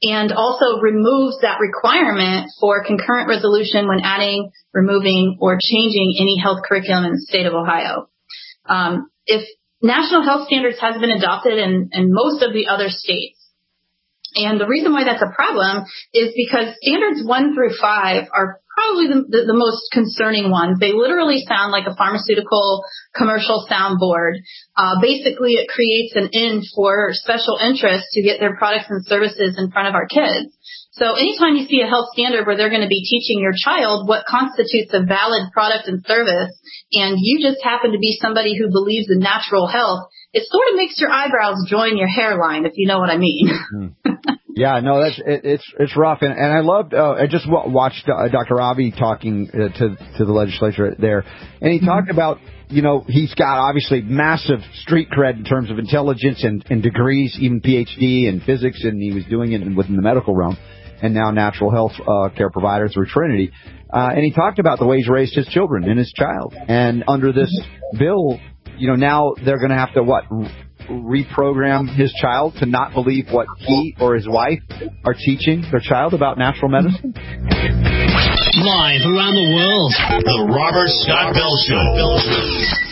and also removes that requirement for concurrent resolution when adding, removing, or changing any health curriculum in the state of Ohio. Um, if national health standards has been adopted in, in most of the other states, and the reason why that's a problem is because standards one through five are probably the, the, the most concerning ones. They literally sound like a pharmaceutical commercial soundboard. Uh, basically, it creates an in for special interests to get their products and services in front of our kids. So anytime you see a health standard where they're going to be teaching your child what constitutes a valid product and service, and you just happen to be somebody who believes in natural health, it sort of makes your eyebrows join your hairline, if you know what I mean. Yeah, no, that's it, it's it's rough, and, and I loved. Uh, I just w- watched uh, Doctor Avi talking uh, to to the legislature there, and he talked about, you know, he's got obviously massive street cred in terms of intelligence and, and degrees, even P H D in physics, and he was doing it within the medical realm, and now natural health uh, care provider through Trinity. Uh, and he talked about the way he's raised his children and his child, and under this bill, you know, now they're going to have to what. reprogram his child to not believe what he or his wife are teaching their child about natural medicine? Live around the world, the Robert Scott Bell Show.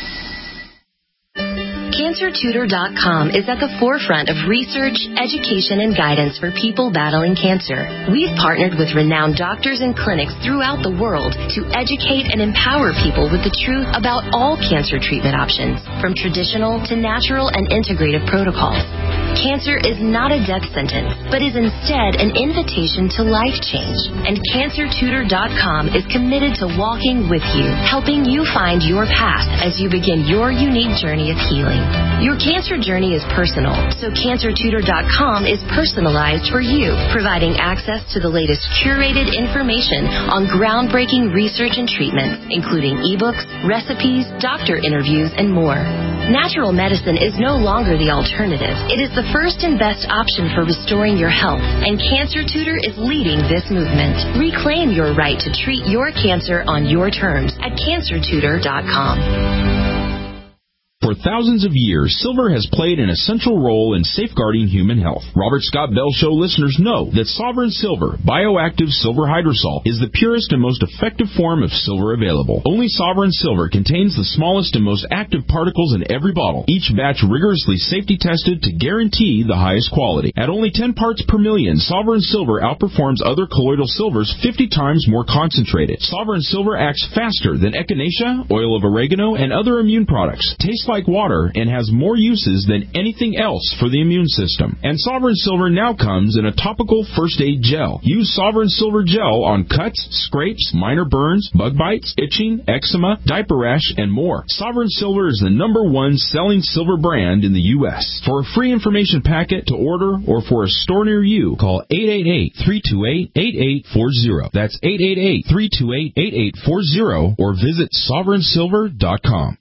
Cancer Tutor dot com is at the forefront of research, education, and guidance for people battling cancer. We've partnered with renowned doctors and clinics throughout the world to educate and empower people with the truth about all cancer treatment options, from traditional to natural and integrative protocols. Cancer is not a death sentence, but is instead an invitation to life change. And Cancer Tutor dot com is committed to walking with you, helping you find your path as you begin your unique journey of healing. Your cancer journey is personal, so Cancer Tutor dot com is personalized for you, providing access to the latest curated information on groundbreaking research and treatments, including ebooks, recipes, doctor interviews, and more. Natural medicine is no longer the alternative. It is the first and best option for restoring your health, and Cancer Tutor is leading this movement. Reclaim your right to treat your cancer on your terms at Cancer Tutor dot com. For thousands of years, silver has played an essential role in safeguarding human health. Robert Scott Bell Show listeners know that Sovereign Silver, bioactive silver hydrosol, is the purest and most effective form of silver available. Only Sovereign Silver contains the smallest and most active particles in every bottle, each batch rigorously safety tested to guarantee the highest quality. At only ten parts per million, Sovereign Silver outperforms other colloidal silvers fifty times more concentrated. Sovereign Silver acts faster than echinacea, oil of oregano, and other immune products. Tastes like water and has more uses than anything else for the immune system. And Sovereign Silver now comes in a topical first aid gel. Use Sovereign Silver gel on cuts, scrapes, minor burns, bug bites, itching, eczema, diaper rash, and more. Sovereign Silver is the number one selling silver brand in the U S For a free information packet to order or for a store near you, call eight eight eight, three two eight, eight eight four zero. That's eight eight eight, three two eight, eight eight four zero or visit Sovereign Silver dot com.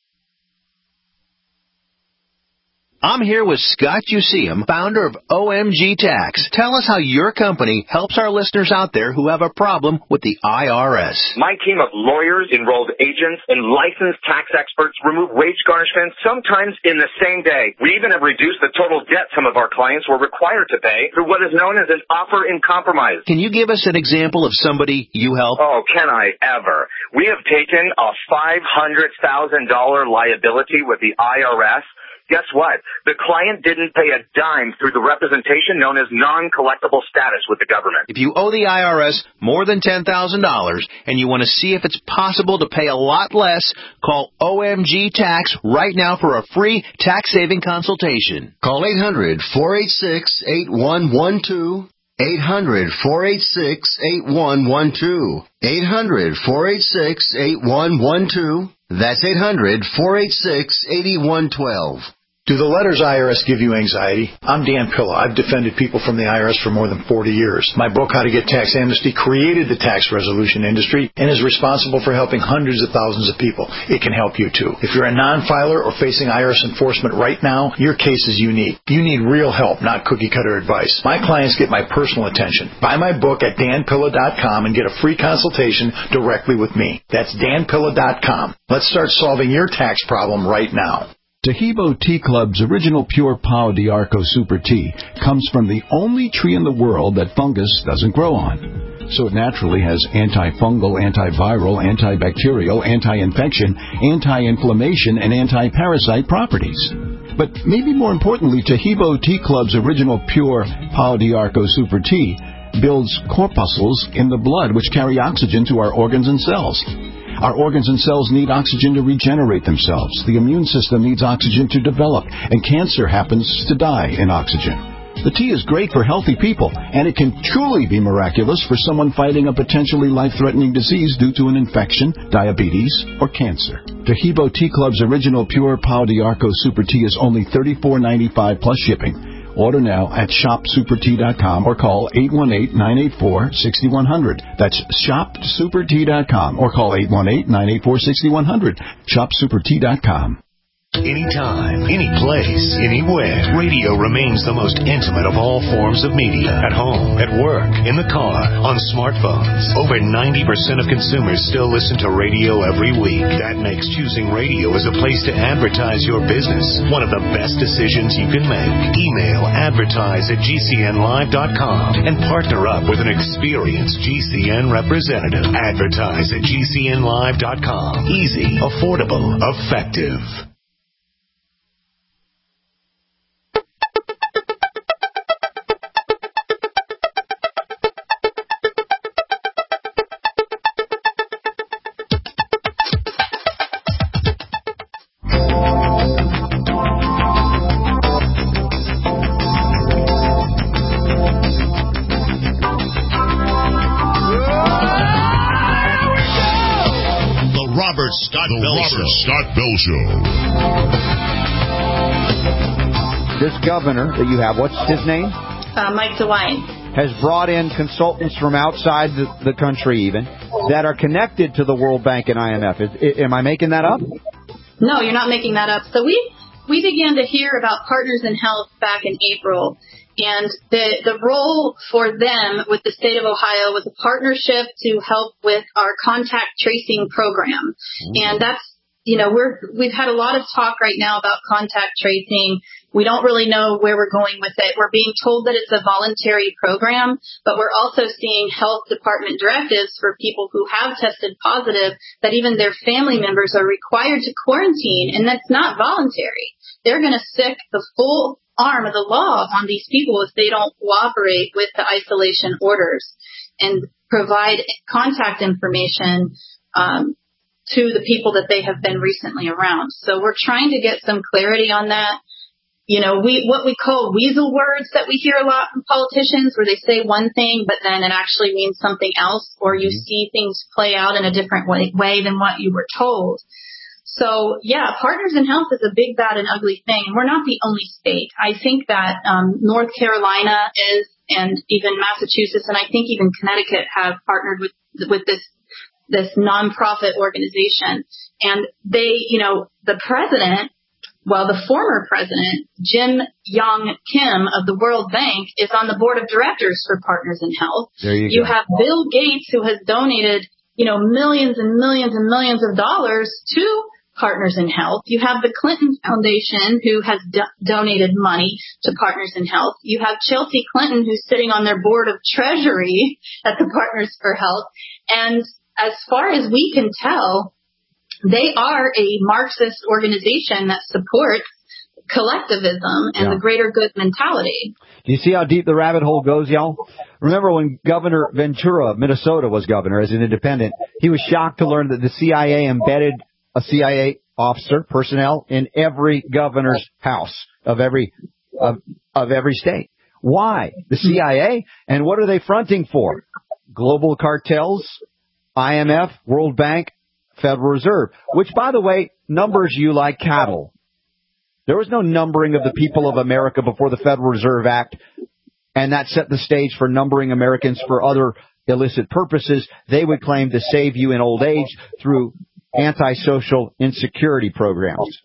I'm here with Scott Useum, founder of O M G Tax. Tell us how your company helps our listeners out there who have a problem with the I R S. My team of lawyers, enrolled agents, and licensed tax experts remove wage garnishments sometimes in the same day. We even have reduced the total debt some of our clients were required to pay through what is known as an offer in compromise. Can you give us an example of somebody you help? Oh, can I ever? We have taken a five hundred thousand dollars liability with the I R S. Guess what? The client didn't pay a dime through the representation known as non-collectible status with the government. If you owe the I R S more than ten thousand dollars and you want to see if it's possible to pay a lot less, call O M G Tax right now for a free tax-saving consultation. Call eight hundred, four eight six, eight one one two. eight hundred, four eight six, eight one one two. eight hundred, four eight six, eight one one two. That's eight hundred, four eight six, eight one one two. Do the letters I R S give you anxiety? I'm Dan Pilla. I've defended people from the I R S for more than forty years. My book, How to Get Tax Amnesty, created the tax resolution industry and is responsible for helping hundreds of thousands of people. It can help you, too. If you're a non-filer or facing I R S enforcement right now, your case is unique. You need real help, not cookie-cutter advice. My clients get my personal attention. Buy my book at Dan Pilla dot com and get a free consultation directly with me. That's Dan Pilla dot com. Let's start solving your tax problem right now. Tahibo Tea Club's original pure Pau d'Arco Super Tea comes from the only tree in the world that fungus doesn't grow on. So it naturally has antifungal, antiviral, antibacterial, anti-infection, anti-inflammation, and anti-parasite properties. But maybe more importantly, Tahibo Tea Club's original pure Pau d'Arco Super Tea builds corpuscles in the blood which carry oxygen to our organs and cells. Our organs and cells need oxygen to regenerate themselves. The immune system needs oxygen to develop, and cancer happens to die in oxygen. The tea is great for healthy people, and it can truly be miraculous for someone fighting a potentially life-threatening disease due to an infection, diabetes, or cancer. Tahibo Tea Club's original pure Pau d'Arco Super Tea is only thirty-four ninety-five plus shipping. Order now at shop super tea dot com or call eight one eight, nine eight four, six one zero zero. That's shop super tea dot com or call eight one eight, nine eight four, six one zero zero. shop super tea dot com. Anytime, any place, anywhere, radio remains the most intimate of all forms of media. At home, at work, in the car, on smartphones. Over ninety percent of consumers still listen to radio every week. That makes choosing radio as a place to advertise your business one of the best decisions you can make. Email advertise at g c n live dot com and partner up with an experienced G C N representative. Advertise at g c n live dot com. Easy, affordable, effective. Scott the Bell Robert Show. Scott Bell Show. This governor that you have, what's his name? Uh, Mike DeWine. Has brought in consultants from outside the, the country even that are connected to the World Bank and I M F. Is, am I making that up? No, you're not making that up. So we we began to hear about Partners in Health back in April. And the, the role for them with the state of Ohio was a partnership to help with our contact tracing program. Mm-hmm. And that's, you know, we're, we've had a lot of talk right now about contact tracing. We don't really know where we're going with it. We're being told that it's a voluntary program, but we're also seeing health department directives for people who have tested positive that even their family members are required to quarantine, and that's not voluntary. They're going to stick the full arm of the law on these people if they don't cooperate with the isolation orders and provide contact information um, to the people that they have been recently around. So we're trying to get some clarity on that. You know, we what we call weasel words that we hear a lot from politicians, where they say one thing, but then it actually means something else, or you mm-hmm. see things play out in a different way, way than what you were told. So, yeah, Partners in Health is a big, bad, and ugly thing. And we're not the only state. I think that um, North Carolina is, and even Massachusetts, and I think even Connecticut have partnered with with this this nonprofit organization. And they, you know, the president, well, the former president, Jim Young Kim of the World Bank, is on the board of directors for Partners in Health. There you, you go. have Bill Gates, who has donated, you know, millions and millions and millions of dollars to Partners in Health. You have the Clinton Foundation, who has do- donated money to Partners in Health. You have Chelsea Clinton, who's sitting on their board of treasury at the Partners for Health. And as far as we can tell, they are a Marxist organization that supports collectivism and yeah. the greater good mentality. Do you see how deep the rabbit hole goes, y'all? Remember when Governor Ventura of Minnesota was governor as an independent, he was shocked to learn that the C I A embedded a C I A officer, personnel, in every governor's house of every of, of every state. Why? The C I A? And what are they fronting for? Global cartels, I M F, World Bank, Federal Reserve, which, by the way, numbers you like cattle. There was no numbering of the people of America before the Federal Reserve Act, and that set the stage for numbering Americans for other illicit purposes. They would claim to save you in old age through antisocial insecurity programs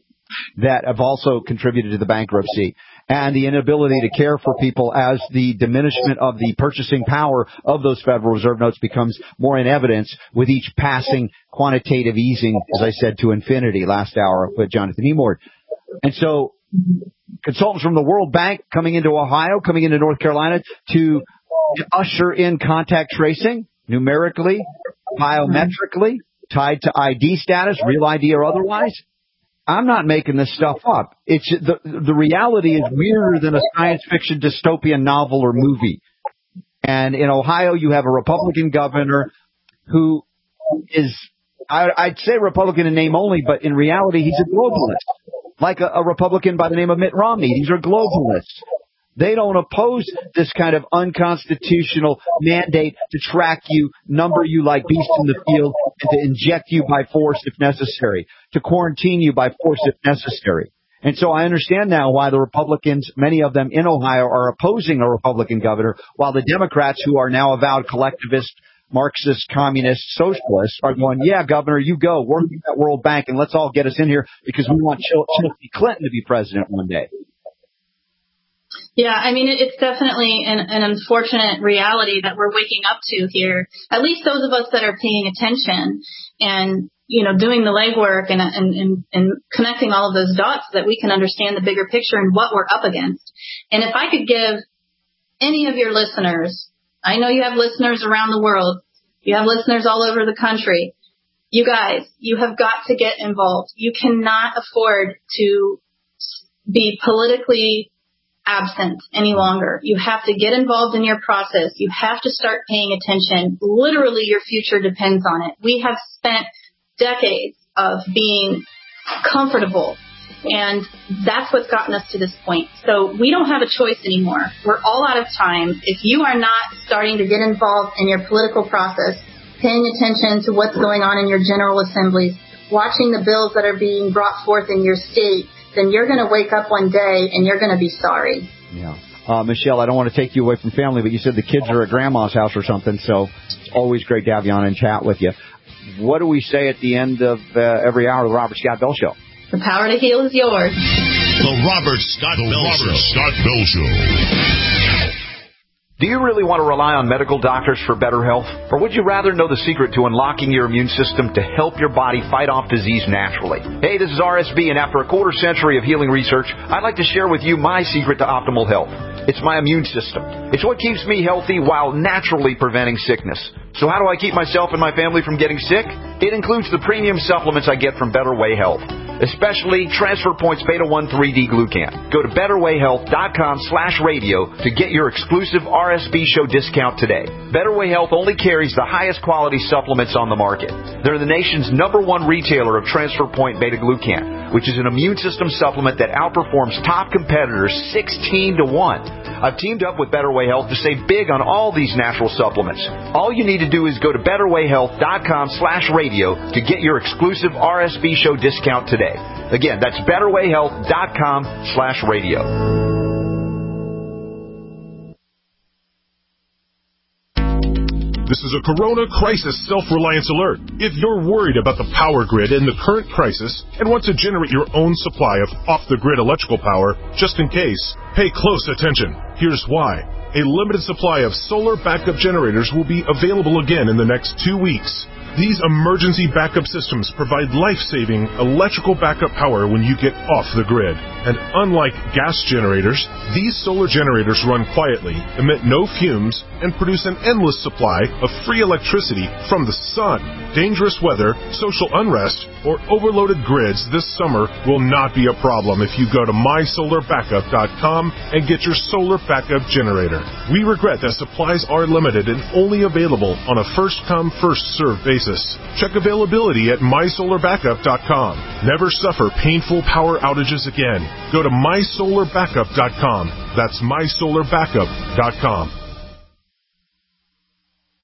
that have also contributed to the bankruptcy and the inability to care for people as the diminishment of the purchasing power of those Federal Reserve notes becomes more in evidence with each passing quantitative easing, as I said, to infinity last hour with Jonathan Emord. And so consultants from the World Bank coming into Ohio, coming into North Carolina to usher in contact tracing numerically, biometrically, tied to I D status, real I D or otherwise. I'm not making this stuff up. It's the the reality is weirder than a science fiction dystopian novel or movie. And in Ohio, you have a Republican governor who is, I, I'd say Republican in name only, but in reality, he's a globalist. Like a, a Republican by the name of Mitt Romney. These are globalists. They don't oppose this kind of unconstitutional mandate to track you, number you like beasts in the field, and to inject you by force if necessary, to quarantine you by force if necessary. And so I understand now why the Republicans, many of them in Ohio, are opposing a Republican governor, while the Democrats, who are now avowed collectivist, Marxist, communist, socialists, are going, yeah, Governor, you go, work with that World Bank, and let's all get us in here because we want Chelsea Clinton to be president one day. Yeah, I mean, it's definitely an, an unfortunate reality that we're waking up to here. At least those of us that are paying attention and, you know, doing the legwork and, and, and, and connecting all of those dots so that we can understand the bigger picture and what we're up against. And if I could give any of your listeners, I know you have listeners around the world, you have listeners all over the country. You guys, you have got to get involved. You cannot afford to be politically absent any longer. You have to get involved in your process. You have to start paying attention. Literally, your future depends on it. We have spent decades of being comfortable, and that's what's gotten us to this point. So we don't have a choice anymore. We're all out of time. If you are not starting to get involved in your political process, paying attention to what's going on in your general assemblies, watching the bills that are being brought forth in your state, then you're going to wake up one day and you're going to be sorry. Yeah. Uh, Michelle, I don't want to take you away from family, but you said the kids are at grandma's house or something, so it's always great to have you on and chat with you. What do we say at the end of uh, every hour of the Robert Scott Bell Show? The power to heal is yours. The Robert Scott the Bell Robert Show. Scott Bell Show. Do you really want to rely on medical doctors for better health? Or would you rather know the secret to unlocking your immune system to help your body fight off disease naturally? Hey, this is R S B, and after a quarter century of healing research, I'd like to share with you my secret to optimal health. It's my immune system. It's what keeps me healthy while naturally preventing sickness. So how do I keep myself and my family from getting sick? It includes the premium supplements I get from Better Way Health, especially Transfer Points Beta one three D Glucan. Go to betterwayhealth.com slash radio to get your exclusive R S B show discount today. Better Way Health only carries the highest quality supplements on the market. They're the nation's number one retailer of Transfer Point Beta Glucan, which is an immune system supplement that outperforms top competitors sixteen to one. I've teamed up with Better Way Health to save big on all these natural supplements. All you need to do is go to betterwayhealth.com slash radio to get your exclusive R S B show discount today. Again, that's betterwayhealth.com slash radio. This is a Corona Crisis Self-Reliance Alert. If you're worried about the power grid in the current crisis and want to generate your own supply of off-the-grid electrical power, just in case, pay close attention. Here's why. A limited supply of solar backup generators will be available again in the next two weeks. These emergency backup systems provide life-saving electrical backup power when you get off the grid. And unlike gas generators, these solar generators run quietly, emit no fumes, and produce an endless supply of free electricity from the sun. Dangerous weather, social unrest, or overloaded grids this summer will not be a problem if you go to my solar backup dot com and get your solar backup generator. We regret that supplies are limited and only available on a first-come, first-served basis. Check availability at my solar backup dot com. Never suffer painful power outages again. Go to my solar backup dot com. That's my solar backup dot com.